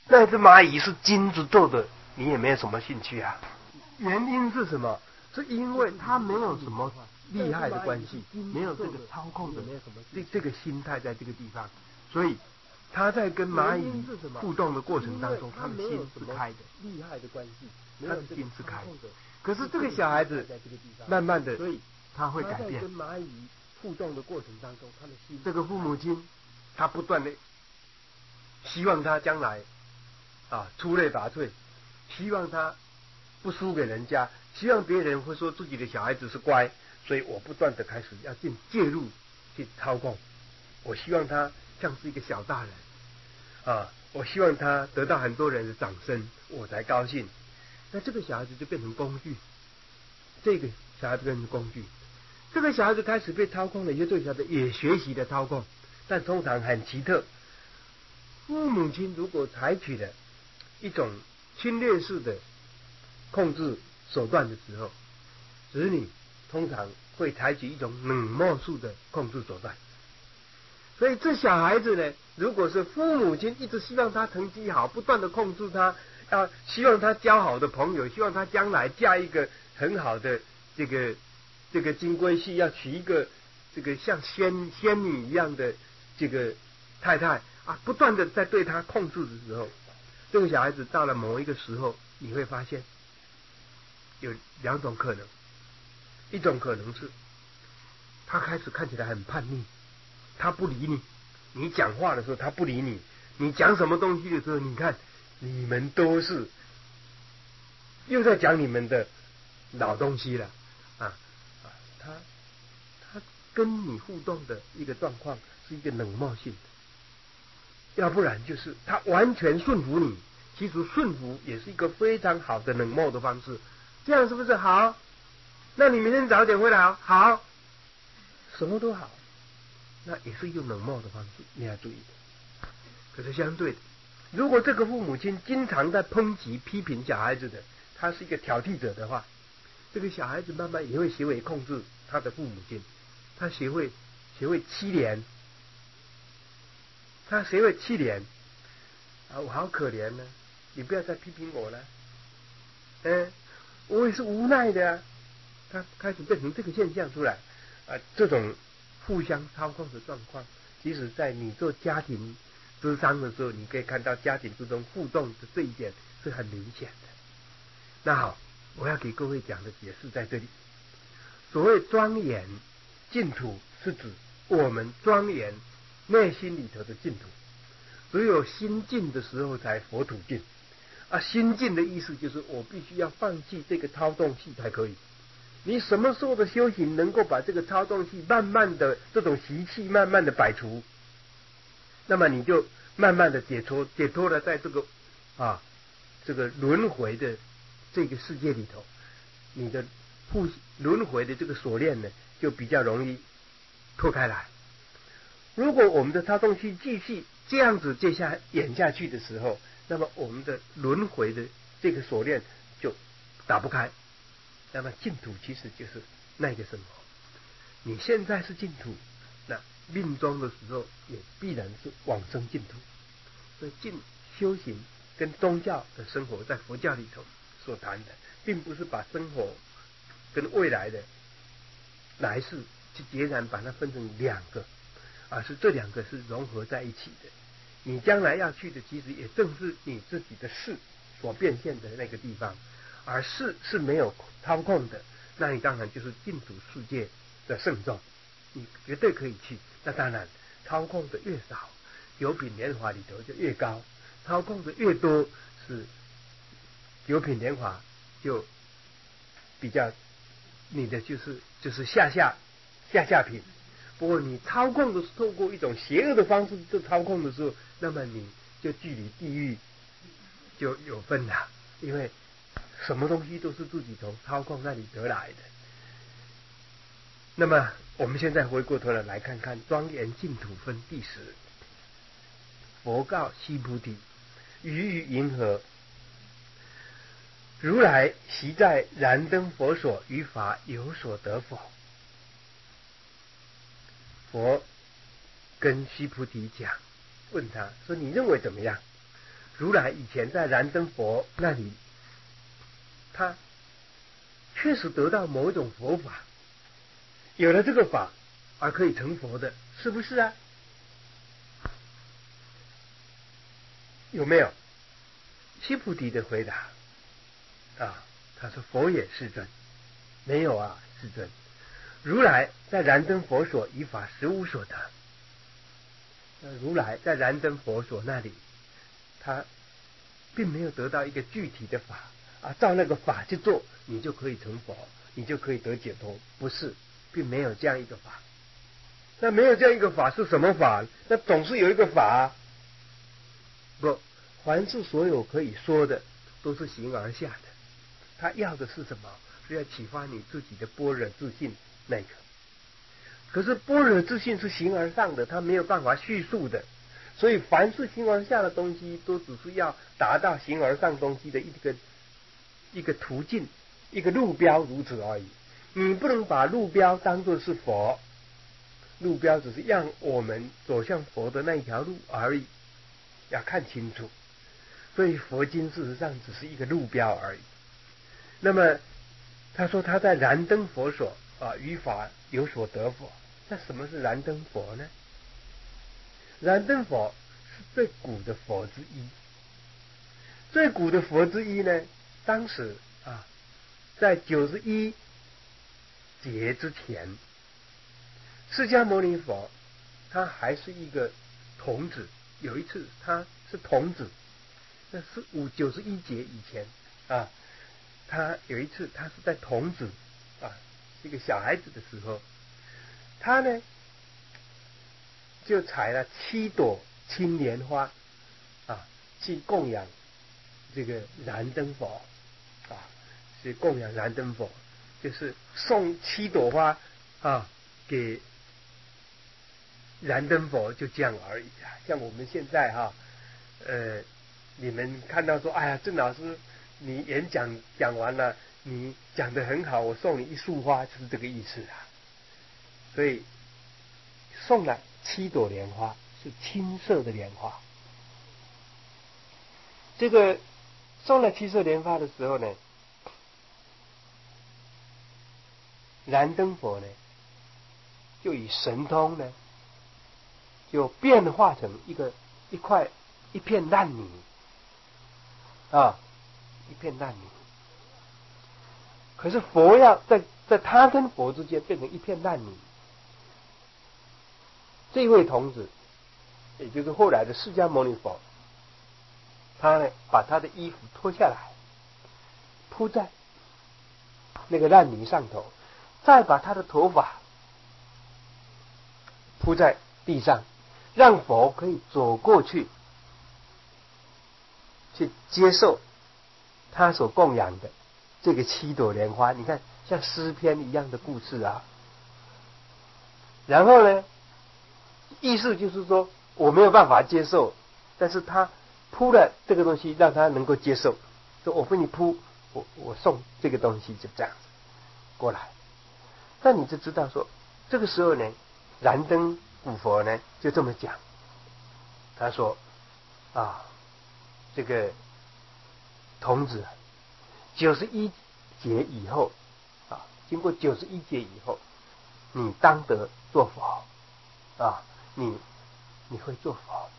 那只蚂蚁是金子做的，你也没有什么兴趣啊。原因是什么？是因为它没有什么利害的关系，没有这个操控的这个心态在这个地方，所以他在跟蚂蚁互动的过程当中，他的心是开的，利害的关系，他的心是开的。可是这个小孩子慢慢的，他会改变。跟蚂蚁互动的过程当中，他的心，这个父母亲，他不断的希望他将来出类拔萃，希望他不输给人家，希望别人会说自己的小孩子是乖，所以我不断的开始要介入去操控。我希望他像是一个小大人我希望他得到很多人的掌声，我才高兴。那这个小孩子就变成工具，这个小孩子变成工具，这个小孩子开始被操控了，以后这个小孩子也学习的操控，但通常很奇特。父母亲如果采取了一种侵略式的控制手段的时候，子女通常会采取一种冷漠式的控制手段。所以这小孩子呢，如果是父母亲一直希望他成绩好，不断的控制他，希望他交好的朋友，希望他将来嫁一个很好的这个金龟婿，要娶一个这个像仙女一样的这个太太不断的在对他控制的时候，这个小孩子到了某一个时候，你会发现有两种可能。一种可能是他开始看起来很叛逆，他不理你，你讲话的时候他不理你，你讲什么东西的时候，你看你们都是又在讲你们的老东西了他跟你互动的一个状况是一个冷漠性的，要不然就是他完全顺服你。其实顺服也是一个非常好的冷漠的方式，这样是不是好？那你明天早点回来好，什么都好，那也是用冷漠的方式，你要注意。可是相对的，如果这个父母亲经常在抨击批评小孩子的，他是一个挑剔者的话，这个小孩子慢慢也会学会控制他的父母亲，他学会欺怜，我好可怜呢，你不要再批评我了，我也是无奈的他开始变成这个现象出来这种互相操控的状况，即使在你做家庭咨商的时候，你可以看到家庭之中互动的这一点是很明显的。那好，我要给各位讲的解释在这里。所谓庄严净土，是指我们庄严内心里头的净土。只有心净的时候才佛土净心净的意思就是我必须要放弃这个操纵器才可以。你什么时候的修行能够把这个操纵器慢慢的这种习气慢慢的摆除，那么你就慢慢的解脱了在这个轮回的这个世界里头，你的轮回的这个锁链呢就比较容易脱开来。如果我们的操纵器继续这样子演下去的时候，那么我们的轮回的这个锁链就打不开。那么净土其实就是那个生活。你现在是净土，那命中的时候也必然是往生净土。所以修行跟宗教的生活在佛教里头所谈的，并不是把生活跟未来的来世去截然把它分成两个，而是这两个是融合在一起的。你将来要去的其实也正是你自己的事所变现的那个地方，而事是没有操控的，那你当然就是净土世界的圣众，你绝对可以去。那当然操控的越少，九品莲华里头就越高，操控的越多，是九品莲华就比较你的就是下品。不过你操控的是透过一种邪恶的方式做操控的时候，那么你就距离地狱就有分了，因为什么东西都是自己从操控那里得来的。那么我们现在回过头来看看庄严净土分第10。佛告须菩提：于云何？如来昔在燃灯佛所，于法有所得否？佛跟须菩提讲，问他说：你认为怎么样？ 如来以前在燃灯佛那里，他确实得到某一种佛法，有了这个法而可以成佛的，是不是啊？有没有？须菩提的回答啊，他说佛也世尊，没有啊，世尊。如来在燃灯佛所以法实无所得。如来在燃灯佛所那里，他并没有得到一个具体的法啊，照那个法去做，你就可以成佛，你就可以得解脱，不是，并没有这样一个法。那没有这样一个法是什么法？那总是有一个法。不，凡是所有可以说的，都是形而下的。他要的是什么？是要启发你自己的般若自信那个。可是般若自信是形而上的，它没有办法叙述的，所以凡是形而下的东西，都只是要达到形而上东西的一个途径，一个路标，如此而已。你不能把路标当作是佛，路标只是让我们走向佛的那一条路而已，要看清楚。所以佛经事实上只是一个路标而已。那么他说他在燃灯佛所于法有所得佛。那什么是燃灯佛呢？燃灯佛是最古的佛之一。最古的佛之一呢，当时在91劫之前，释迦牟尼佛他还是一个童子。有一次他是童子，那是91劫以前他有一次他是在童子是一个小孩子的时候，他呢就采了7朵青莲花去供养这个燃灯佛是供养燃灯佛，就是送7朵花给燃灯佛，就这样而已像我们现在你们看到说，哎呀，郑老师你演讲讲完了，你讲得很好，我送你一束花，就是这个意思所以送了7朵莲花，是青色的莲花。这个送了7色莲花的时候呢，燃灯佛呢就以神通呢，就变化成一片烂泥一片烂泥。可是佛要在他跟佛之间变成一片烂泥。这位童子，也就是后来的释迦牟尼佛，他呢把他的衣服脱下来，铺在那个烂泥上头，再把他的头发铺在地上，让佛可以走过去接受他所供养的这个7朵莲花。你看像诗篇一样的故事然后呢，意思就是说我没有办法接受，但是他铺了这个东西让他能够接受，说我为你铺，我送这个东西，就这样子过来。那你就知道说，这个时候呢，燃灯古佛呢就这么讲，他说这个童子91劫以后经过91劫以后，你当得做佛你会做佛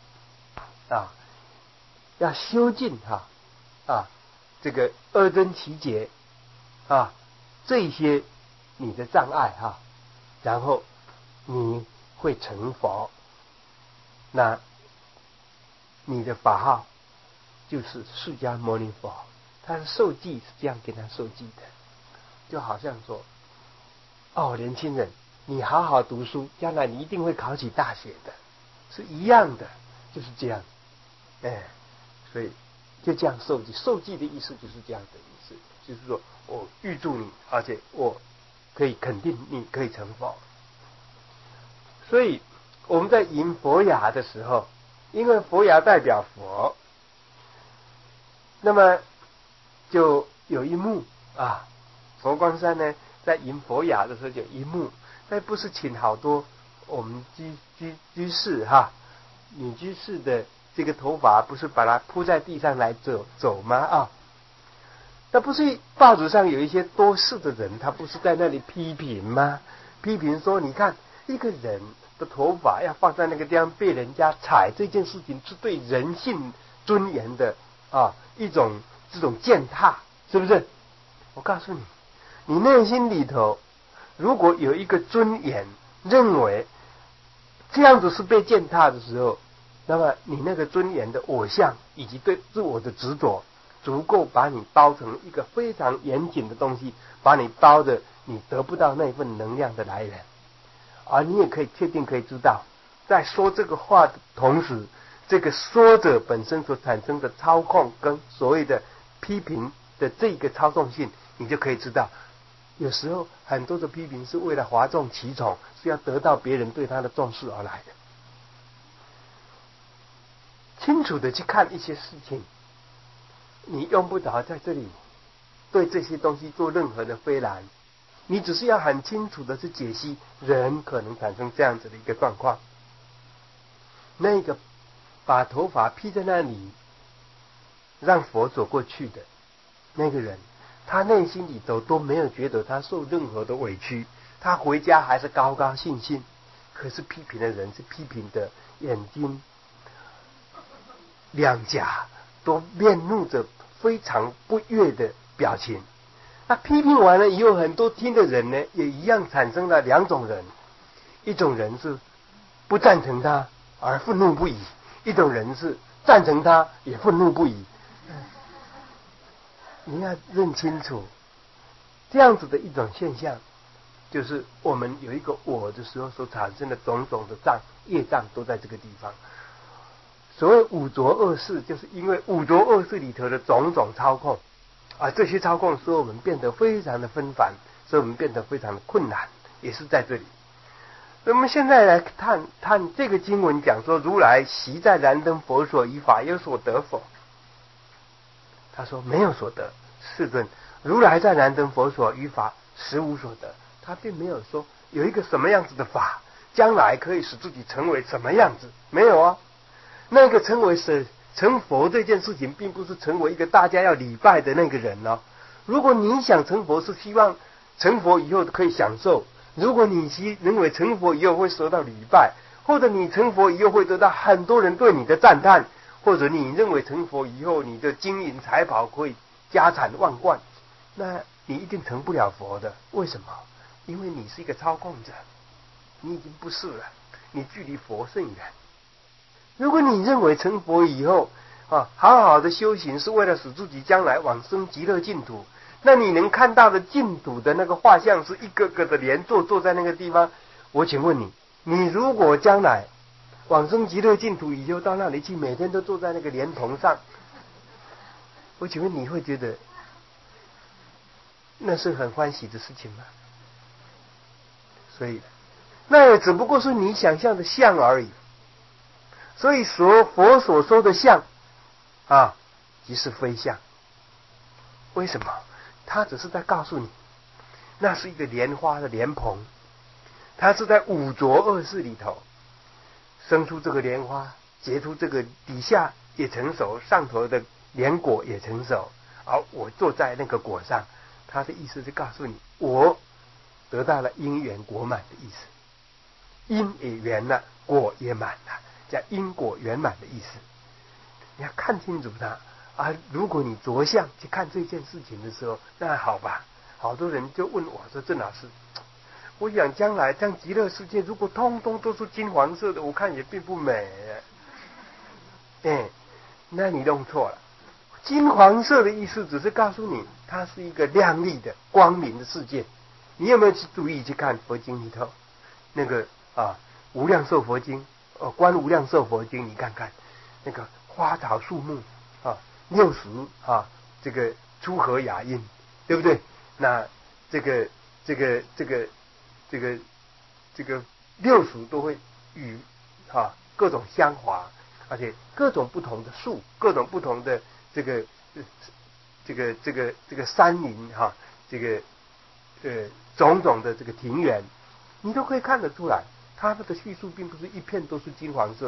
要修尽这个2真奇劫这些你的障碍然后你会成佛。那你的法号就是释迦牟尼佛。他的受记是这样给他受记的，就好像说年轻人，你好好读书，将来你一定会考起大学的，是一样的，就是这样所以就这样受记。受记的意思就是这样的意思，就是说我预祝你，而且我可以肯定你可以成佛。所以我们在迎佛牙的时候，因为佛牙代表佛，那么就有一幕佛光山呢在迎佛牙的时候就有一幕，那不是请好多我们居士女居士的这个头发不是把它铺在地上来走吗？啊，那不是报纸上有一些多事的人，他不是在那里批评吗？批评说，你看一个人的头发要放在那个地方被人家踩，这件事情是对人性尊严的一种这种践踏，是不是？我告诉你，你内心里头如果有一个尊严，认为这样子是被践踏的时候，那么你那个尊严的偶像以及对自我的执着，足够把你包成一个非常严谨的东西，把你包着你得不到那份能量的来源。而你也可以确定可以知道，在说这个话的同时，这个说者本身所产生的操控跟所谓的批评的这个操纵性，你就可以知道，有时候很多的批评是为了哗众取宠，是要得到别人对他的重视而来的。清楚的去看一些事情，你用不着在这里对这些东西做任何的非难，你只是要很清楚的去解析人可能产生这样子的一个状况。那个把头发披在那里让佛走过去的那个人，他内心里头都没有觉得他受任何的委屈，他回家还是高高兴兴。可是批评的人是批评的眼睛两颊都面露着非常不悦的表情。那批评完了以后，很多听的人呢，也一样产生了两种人，一种人是不赞成他而愤怒不已，一种人是赞成他也愤怒不已。你要认清楚，这样子的一种现象，就是我们有一个我的时候所产生的种种的业障都在这个地方。所谓五浊恶世，就是因为五浊恶世里头的种种操控，这些操控使我们变得非常的纷繁，使我们变得非常的困难，也是在这里。那么现在来看这个经文讲说，如来习在燃灯佛所于法有所得否？他说没有所得。世尊，如来在燃灯佛所于法实无所得。他并没有说有一个什么样子的法将来可以使自己成为什么样子，没有啊。那个成佛这件事情，并不是成为一个大家要礼拜的那个人哦。如果你想成佛，是希望成佛以后可以享受；如果你认为成佛以后会受到礼拜，或者你成佛以后会得到很多人对你的赞叹，或者你认为成佛以后你的金银财宝可以家产万贯，那你一定成不了佛的。为什么？因为你是一个操控者，你已经不是了，你距离佛甚远。如果你认为成佛以后好好的修行是为了使自己将来往生极乐净土，那你能看到的净土的那个画像是一个个的莲坐在那个地方。我请问你，你如果将来往生极乐净土以后到那里去，每天都坐在那个莲蓬上，我请问你会觉得那是很欢喜的事情吗？所以那也只不过是你想象的像而已。所以佛所说的相即是非相。为什么？他只是在告诉你，那是一个莲花的莲蓬，它是在五浊恶世里头生出这个莲花，结出这个底下也成熟，上头的莲果也成熟，而我坐在那个果上。他的意思是告诉你，我得到了因缘果满的意思，因也圆了，果也满了，叫因果圆满的意思。你要看清楚它如果你着相去看这件事情的时候，那好吧。好多人就问我说，郑老师，我想将来像极乐世界如果通通都是金黄色的，我看也并不美。那你弄错了。金黄色的意思只是告诉你它是一个亮丽的光明的世界。你有没有去注意去看佛经里头那个无量寿佛经观无量寿佛经，你看看那个花草树木六十这个出和雅音，对不对？那这个六十都会与各种香华，而且各种不同的树，各种不同的这个山林种种的这个庭园，你都可以看得出来，它的叙述并不是一片都是金黄色的。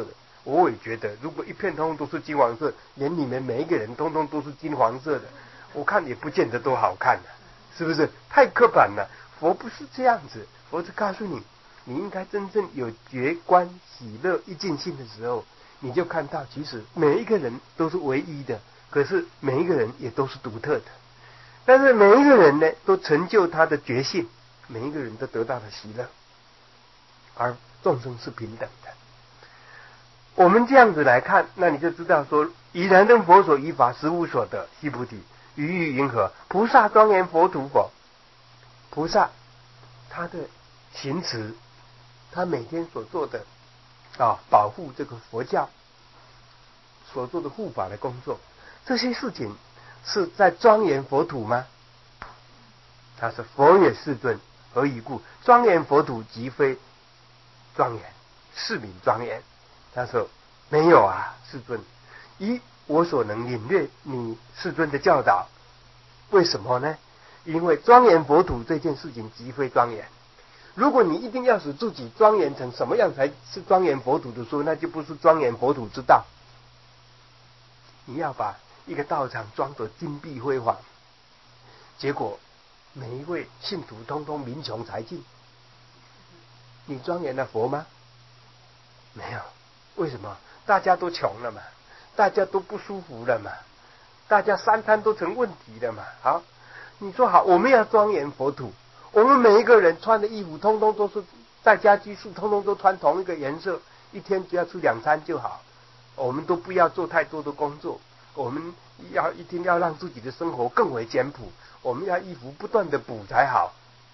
我也觉得，如果一片通通都是金黄色，连你们每一个人通通都是金黄色的，我看也不见得多好看是不是？太刻板了。佛不是这样子，佛是告诉你，你应该真正有觉观喜乐一尽性的时候，你就看到，其实每一个人都是唯一的，可是每一个人也都是独特的。但是每一个人呢，都成就他的觉性，每一个人都得到了喜乐，而众生是平等的。我们这样子来看，那你就知道说，以然灯佛所依法实无所得，悉菩提，于欲云何？菩萨庄严佛土否？菩萨他的行持，他每天所做的保护这个佛教所做的护法的工作，这些事情是在庄严佛土吗？他说佛也世尊，何以故？庄严佛土即非庄严，是名庄严。他说没有啊，世尊，依我所能领略你世尊的教导。为什么呢？因为庄严佛土这件事情即非庄严。如果你一定要使自己庄严成什么样才是庄严佛土的时候，那就不是庄严佛土之道。你要把一个道场装得金碧辉煌，结果每一位信徒通通民穷财尽，你庄严了佛吗？没有。为什么？大家都穷了嘛，大家都不舒服了嘛，大家三餐都成问题了嘛。好，你说好，我们要庄严佛土，我们每一个人穿的衣服通通都是在家居士通通都穿同一个颜色，一天只要吃2餐就好，我们都不要做太多的工作，我们一定要让自己的生活更为简朴，我们要衣服不断的补才好。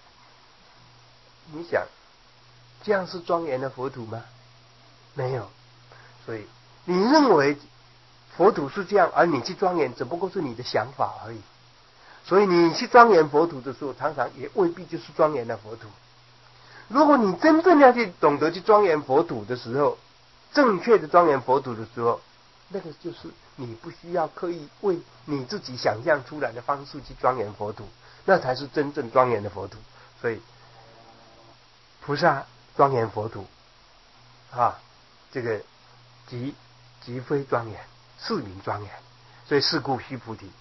你想这样是庄严的佛土吗？没有。所以你认为佛土是这样，而你去庄严只不过是你的想法而已。所以你去庄严佛土的时候，常常也未必就是庄严的佛土。如果你真正要去懂得去庄严佛土的时候，正确的庄严佛土的时候，那个就是你不需要刻意为你自己想象出来的方式去庄严佛土，那才是真正庄严的佛土。所以菩萨庄严佛土这个即非庄严，是名庄严。所以是故须菩提，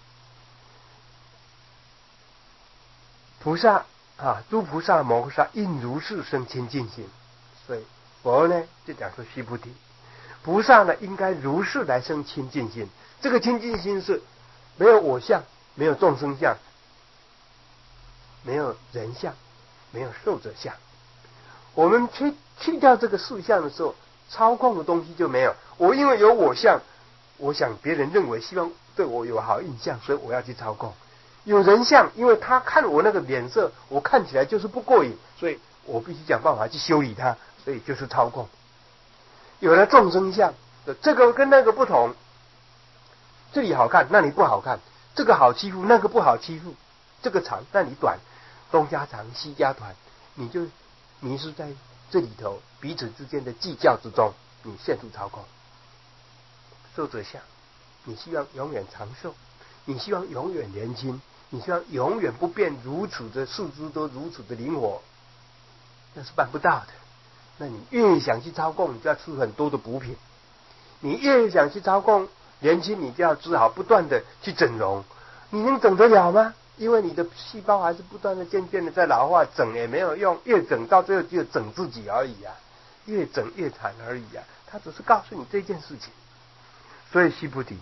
菩萨诸菩萨摩诃萨应如是生清净心。所以佛呢就讲说须菩提，菩萨呢应该如是来生清净心。这个清净心是没有我相，没有众生相，没有人相，没有寿者相。我们去掉这个事相的时候，操控的东西就没有。我因为有我相，我想别人认为希望对我有好印象，所以我要去操控。有人相，因为他看我那个脸色，我看起来就是不过瘾，所以我必须想办法去修理他，所以就是操控。有了众生相，这个跟那个不同，这里好看，那里不好看，这个好欺负，那个不好欺负，这个长，那里短，东家长西家短，你就迷失在这里头彼此之间的计较之中，你陷入操控。寿者相，你希望永远长寿，你希望永远年轻，你希望永远不变，如此的四肢都如此的灵活，那是办不到的。那你越想去操控，你就要吃很多的补品；你越想去操控年轻，你就要只好不断的去整容。你能整得了吗？因为你的细胞还是不断的渐渐的在老化，整也没有用，越整到最后只有整自己而已越整越惨而已他只是告诉你这件事情。所以须菩提，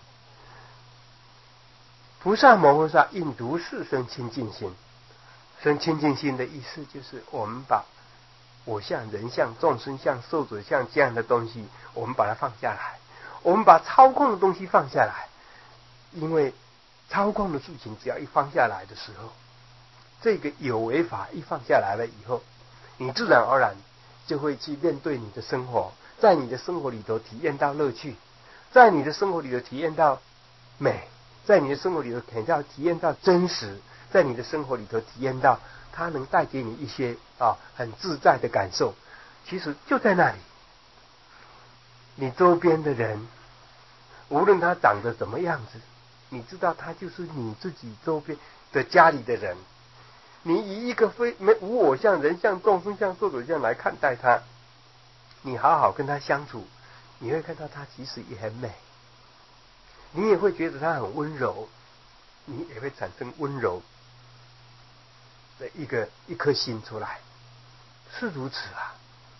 菩萨摩诃萨应如是生清净心。生清净心的意思就是我们把我相、人相、众生相、寿者相这样的东西，我们把它放下来，我们把操控的东西放下来。因为操控的事情只要一放下来的时候，这个有为法一放下来了以后，你自然而然就会去面对你的生活，在你的生活里头体验到乐趣，在你的生活里头体验到美，在你的生活里头体验到真实，在你的生活里头体验到它能带给你一些很自在的感受。其实就在那里，你周边的人无论他长得什么样子，你知道他就是你自己周边的家里的人。你以一个无我相、人相、众生相、寿者相来看待他，你好好跟他相处， 你会看到它其实也很美，你也会觉得它很温柔，你也会产生温柔的一颗心出来，是如此啊。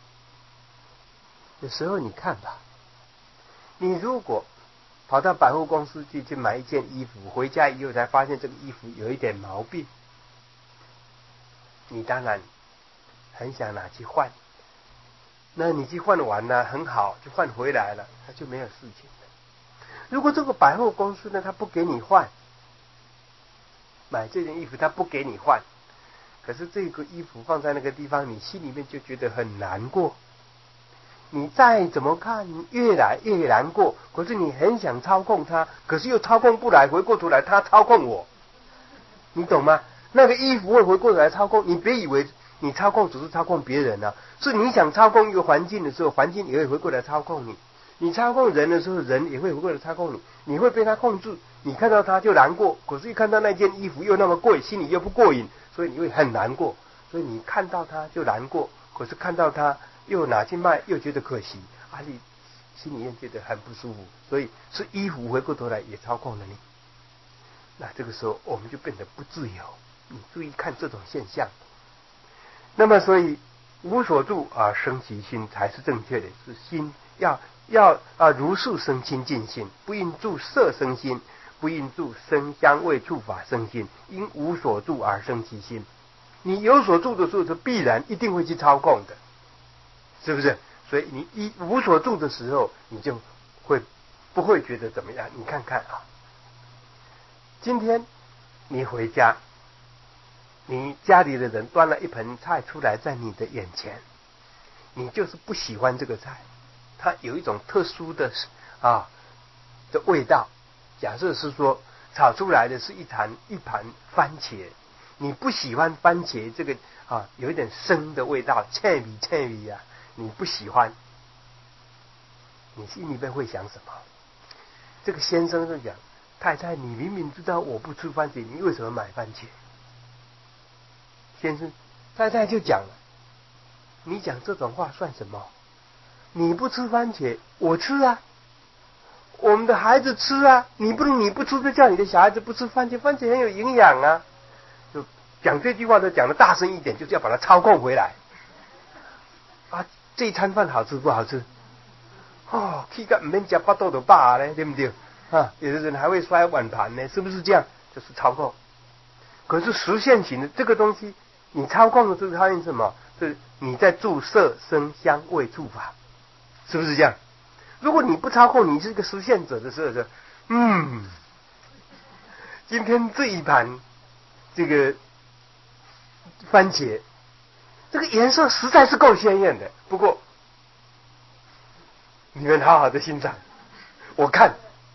有时候你看吧，你如果跑到百货公司去买一件衣服，回家以后才发现这个衣服有一点毛病，你当然很想拿去换。那你去换完了很好，就换回来了，它就没有事情了。如果这个百货公司呢，他不给你换，买这件衣服他不给你换，可是这个衣服放在那个地方，你心里面就觉得很难过。你再怎么看，越来越难过。可是你很想操控它，可是又操控不来。回过头来，它操控我，你懂吗？那个衣服会回过头来操控你。别以为你操控只是操控别人啊，是你想操控一个环境的时候，环境也会回过来操控你。你操控人的时候，人也会回过来操控你。你会被他控制，你看到他就难过，可是一看到那件衣服又那么贵，心里又不过瘾，所以你会很难过。所以你看到他就难过，可是看到他又拿去卖，又觉得可惜，你心里面觉得很不舒服。所以是衣服回过头来也操控了你。那这个时候我们就变得不自由。你注意看这种现象。那么所以无所住而生其心才是正确的，是心要如是生清净心，不应住色生心，不应住声香味触法生心，因无所住而生其心。你有所住的时候，就必然一定会去操控的，是不是？所以你无所住的时候，你就不会觉得怎么样。你看看啊，今天你回家，你家里的人端了一盆菜出来在你的眼前，你就是不喜欢这个菜，它有一种特殊的味道。假设是说炒出来的是一盘番茄，你不喜欢番茄这个有一点生的味道，切米啊，你不喜欢，你心里面会想什么？这个先生就讲，太太，你明明知道我不吃番茄，你为什么买番茄？先生，太太就讲了，你讲这种话算什么？你不吃番茄，我吃啊，我们的孩子吃啊，你不吃就叫你的小孩子不吃番茄，番茄很有营养啊。就讲这句话的讲的大声一点，就是要把它操控回来啊。这一餐饭好吃不好吃？气个唔免吃巴肚的饱呢，对不对啊？有的人还会摔碗盘呢，是不是这样？就是操控。可是实现型的这个东西，你操控的是它是什么？是你在注色声香味触法，是不是这样？如果你不操控，你是一个实现者的时候，今天这一盘这个番茄，这个颜色实在是够鲜艳的。不过你们好好的欣赏，我看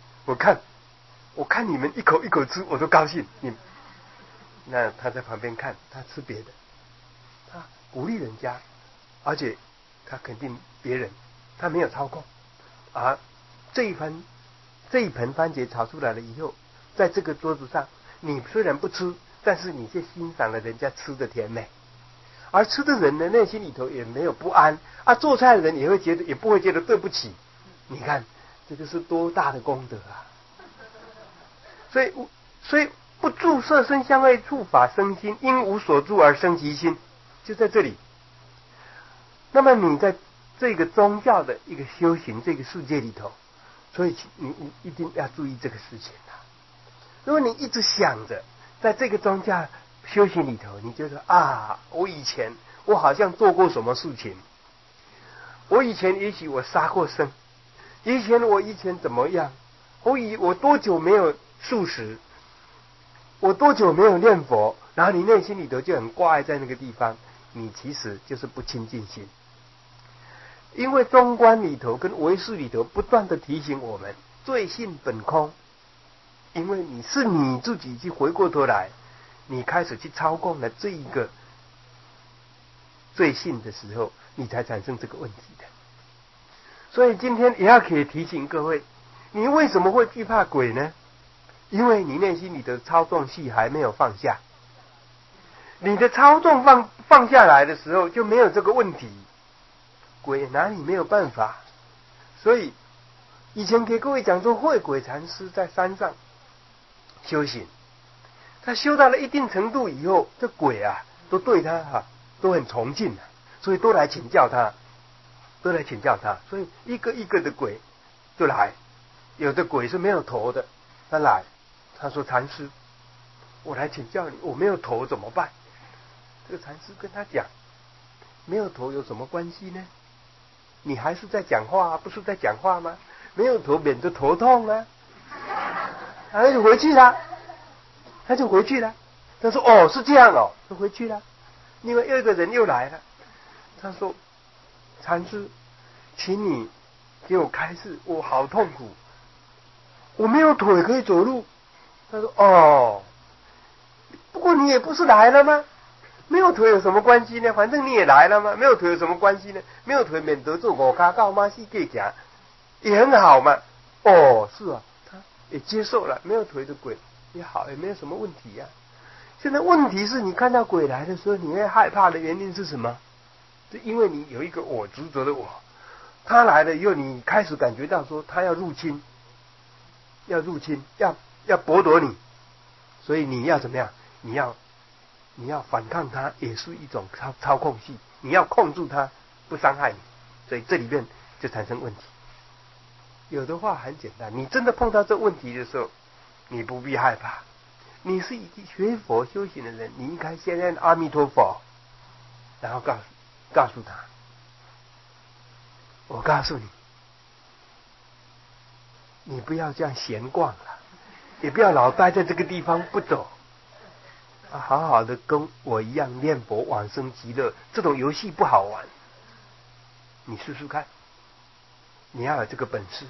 你们一口一口吃，我都高兴。那他在旁边看，他吃别的，他鼓励人家，而且他肯定别人，他没有操控。而这一盆番茄炒出来了以后，在这个桌子上，你虽然不吃，但是你却欣赏了人家吃的甜美，而吃的人呢，内心里头也没有不安做菜的人也不会觉得对不起。你看这个是多大的功德啊！所以不住色声香味触法生心，因无所住而生其心，就在这里。那么你在这个宗教的一个修行这个世界里头，所以你一定要注意这个事情啊。如果你一直想着在这个宗教修行里头，你觉得我以前我好像做过什么事情，我以前也许我杀过生，以前怎么样，我多久没有素食，我多久没有念佛，然后你内心里头就很挂碍在那个地方，你其实就是不清净心。因为中观里头跟唯识里头不断的提醒我们，罪性本空。因为你自己去回过头来，你开始去操控了这一个罪性的时候，你才产生这个问题的。所以今天也要可以提醒各位，你为什么会惧怕鬼呢？因为你内心里的操纵器还没有放下。你的操纵放下来的时候，就没有这个问题。鬼哪里没有办法？ 所以以前给各位讲说，慧轨禅师在山上修行，他修到了一定程度以后，这鬼啊都对他都很崇敬啊，所以都来请教他，所以一个一个的鬼就来。有的鬼是没有头的，他来，他说禅师，我来请教你，我没有头怎么办？这个禅师跟他讲，没有头有什么关系呢？你还是在讲话啊，不是在讲话吗？没有头免得头痛啊。他就回去了，他说哦，是这样哦，就回去了。另外又一个人又来了，他说禅师，请你给我开示，我好痛苦，我没有腿可以走路。他说哦，不过你也不是来了吗？没有腿有什么关系呢？反正你也来了吗？没有腿有什么关系呢？没有腿免得做五脚到马戏给讲，也很好嘛。哦，是啊，他也接受了，没有腿的鬼也好，也没有什么问题呀。现在问题是你看到鬼来的时候，你会害怕的原因是什么？是因为你有一个我执着的我，他来了以后，你开始感觉到说他要入侵，要剥夺你，所以你要怎么样？你要反抗他，也是一种操控系。你要控住他，不伤害你，所以这里面就产生问题。有的话很简单，你真的碰到这问题的时候，你不必害怕。你是已经学佛修行的人，你应该先念阿弥陀佛，然后告诉他，我告诉你，你不要这样闲逛了，也不要老待在这个地方不走。好好的跟我一样念佛往生极乐，这种游戏不好玩，你试试看，你要有这个本事。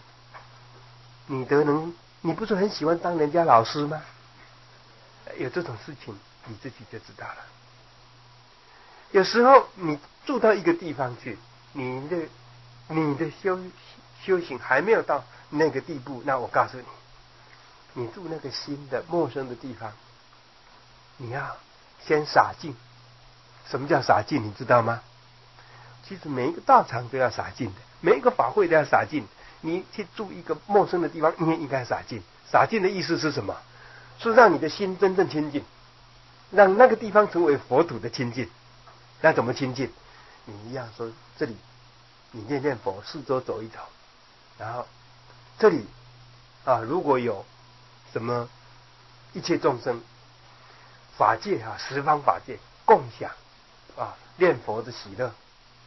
你不是很喜欢当人家老师吗？有这种事情你自己就知道了。有时候你住到一个地方去，你的修行还没有到那个地步，那我告诉你，你住那个新的陌生的地方，你要先洒净。什么叫洒净？你知道吗？其实每一个道场都要洒净的，每一个法会都要洒净。你去住一个陌生的地方，你也应该洒净。洒净的意思是什么？是让你的心真正清净，让那个地方成为佛土的清净。那怎么清净？你一样说这里，你念念佛，四周走一走，然后这里如果有什么一切众生法界十方法界共享念佛的喜乐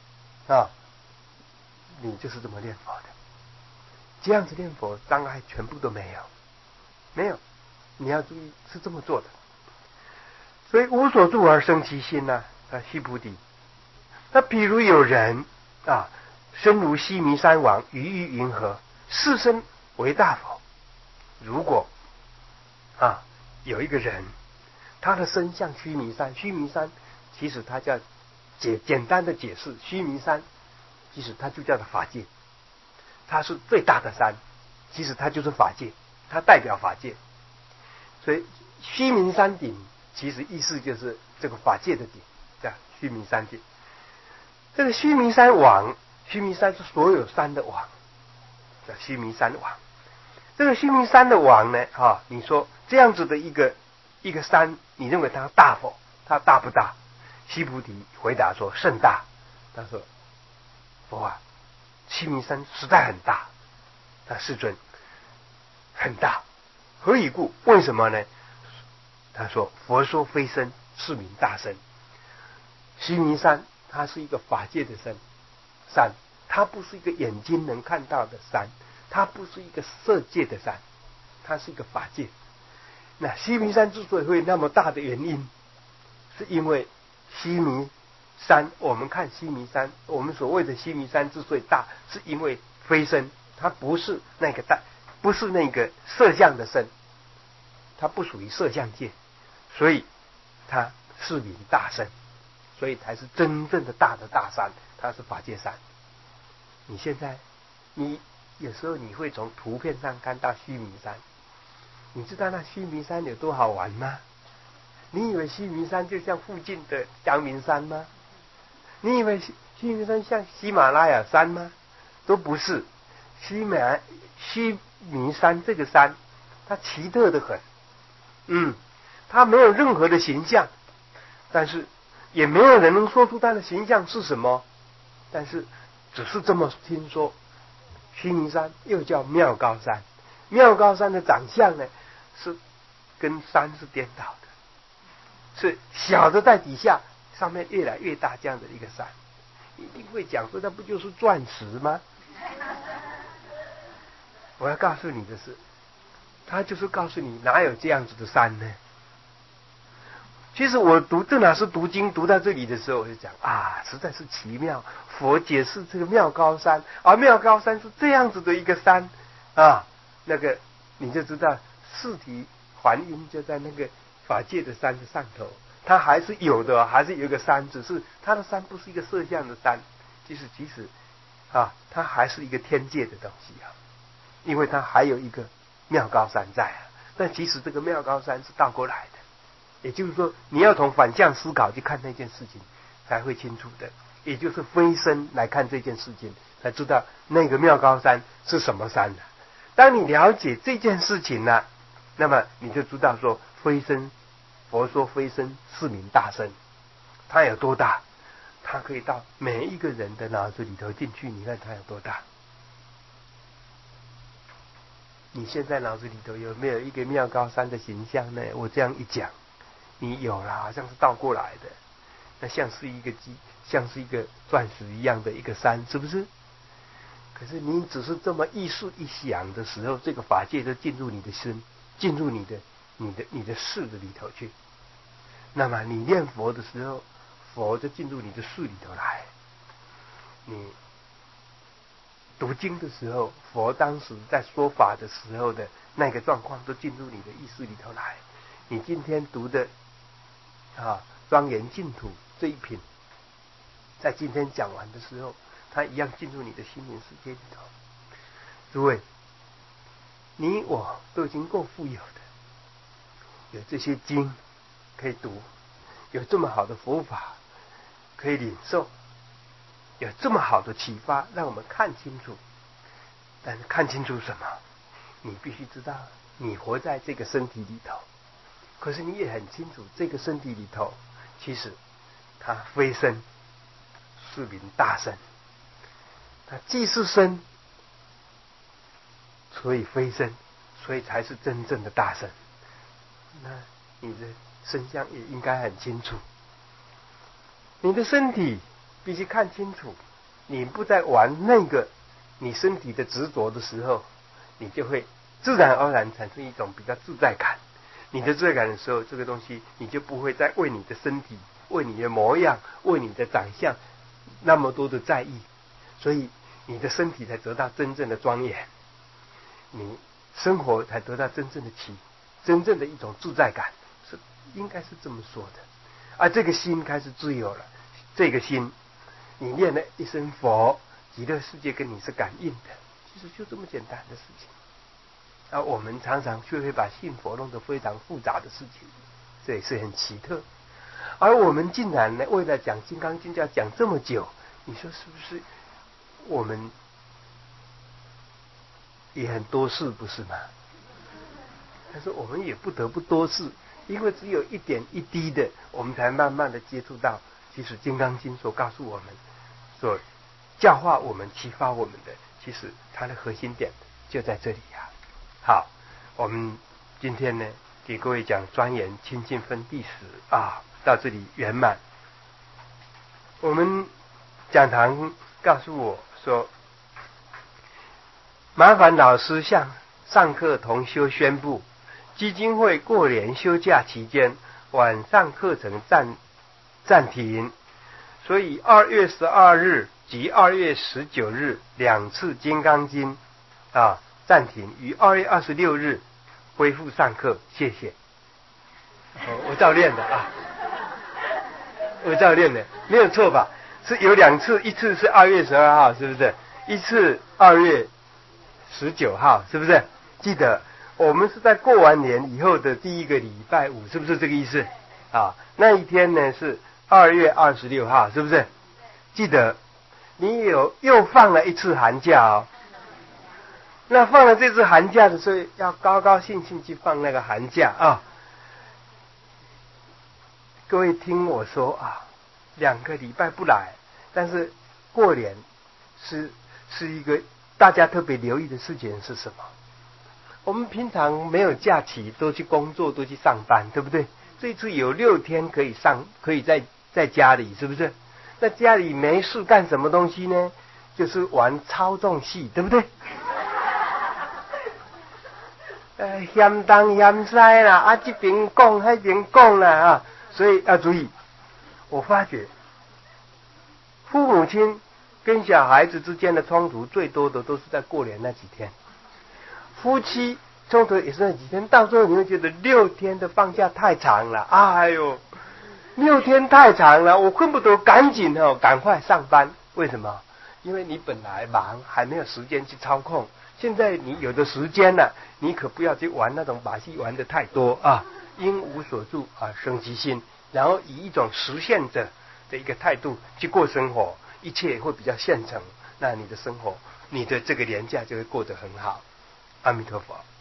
你就是这么念佛的。这样子念佛障碍全部都没有，你要注意是这么做的。所以无所住而生其心须菩提。那比如有人身如须弥山王，于意云何？是身为大佛。如果有一个人，他的身像须弥山，须弥山其实他叫简单的解释，须弥山其实它就叫做法界，它是最大的山，其实它就是法界，它代表法界。所以须弥山顶其实意思就是这个法界的顶，叫须弥山顶。这个须弥山王，须弥山是所有山的王，叫须弥山王。这个须弥山的王呢你说这样子的一个山，你认为它大否？它大不大？须菩提回答说甚大。他说佛须弥山实在很大。世尊，很大，何以故？为什么呢？他说佛说非身，是名大身。须弥山它是一个法界的山，它不是一个眼睛能看到的山，它不是一个色界的山，它是一个法界。那须弥山之所以会那么大的原因，是因为须弥山，我们看须弥山，我们所谓的须弥山之所以大，是因为非身，它不是那个不是那个色相的身，它不属于色相界，所以它是名大身，所以才是真正的大山，它是法界山。你现在有时候你会从图片上看到须弥山，你知道那须弥山有多好玩吗？你以为须弥山就像附近的阳明山吗？你以为须弥山像喜马拉雅山吗？都不是。 须弥山这个山，它奇特的很，它没有任何的形象，但是也没有人能说出它的形象是什么，但是只是这么听说。须弥山又叫妙高山，妙高山的长相呢，是跟山是颠倒的，是小的在底下，上面越来越大这样的一个山。一定会讲说，那不就是钻石吗？我要告诉你的是，他就是告诉你哪有这样子的山呢？其实我这哪是读经读到这里的时候，我就讲实在是奇妙。佛解释这个妙高山，妙高山是这样子的一个山那个你就知道四体还阴就在那个法界的山的上头，它还是有的，还是有一个山，只是它的山不是一个色相的山，即使它还是一个天界的东西因为它还有一个妙高山在但其实这个妙高山是倒过来的。也就是说，你要从反向思考去看那件事情，才会清楚的。也就是飞身来看这件事情，才知道那个妙高山是什么山当你了解这件事情那么你就知道说，佛说飞身是名大身，它有多大？它可以到每一个人的脑子里头进去，你看它有多大？你现在脑子里头有没有一个妙高山的形象呢？我这样一讲。你有啦，好像是倒过来的，那像是一个钻石一样的一个山，是不是？可是你只是这么意识一想的时候，这个法界就进入你的心，进入你的事的里头去。那么你念佛的时候，佛就进入你的事里头来。你读经的时候，佛当时在说法的时候的那个状况，都进入你的意识里头来。你今天读的庄严净土这一品，在今天讲完的时候，它一样进入你的心灵世界里头。诸位，你我都已经够富有的，有这些经可以读，有这么好的佛法可以领受，有这么好的启发让我们看清楚。但是看清楚什么？你必须知道，你活在这个身体里头，可是你也很清楚，这个身体里头其实它非身是名大身，它既是身，所以非身，所以才是真正的大身。那你的身相也应该很清楚，你的身体必须看清楚。你不再玩那个你身体的执着的时候，你就会自然而然产生一种比较自在感。你的自在感的时候，这个东西你就不会再为你的身体、为你的模样、为你的长相那么多的在意，所以你的身体才得到真正的庄严，你生活才得到真正的真正的一种自在感，是应该是这么说的。而这个心开始自由了，这个心你念了一声佛，极乐世界跟你是感应的，其实就这么简单的事情。我们常常却会把信佛弄得非常复杂的事情，这也是很奇特。而我们竟然呢，为了讲《金刚经》要讲这么久，你说是不是？我们也很多事，不是吗？但是我们也不得不多事，因为只有一点一滴的，我们才慢慢的接触到，其实《金刚经》所告诉我们、所教化我们、启发我们的，其实它的核心点就在这里好，我们今天呢，给各位讲庄严清净分第10到这里圆满。我们讲堂告诉我说，麻烦老师向上课同修宣布，基金会过年休假期间晚上课程暂停，所以2月12日及2月19日2次金刚经暂停，于2月26日恢复上课，谢谢。我照练的我照练的，没有错吧？是有2次，一次是2月12号，是不是？一次2月19号，是不是？记得我们是在过完年以后的第一个礼拜五，是不是这个意思？那一天呢是2月26号，是不是？记得你又放了一次寒假那放了这次寒假的时候，要高高兴兴去放那个寒假啊。各位听我说啊，2个礼拜不来，但是过年是一个大家特别留意的事情是什么？我们平常没有假期，都去工作，都去上班，对不对？这次有6天可以在家里，是不是？那家里没事干什么东西呢？就是玩操纵戏，对不对？嫌东嫌西啦，这边讲那边讲啦啊，所以要注意。我发觉父母亲跟小孩子之间的冲突最多的都是在过年那几天，夫妻冲突也是那几天，到最后你会觉得6天的放假太长了，哎呦，6天太长了，我恨不得赶快上班。为什么？因为你本来忙，还没有时间去操控。现在你有的时间了，你可不要去玩那种把戏玩的太多啊！因无所住啊，生其心，然后以一种实现者的一个态度去过生活，一切会比较现成。那你的生活，你的这个年假就会过得很好。阿弥陀佛。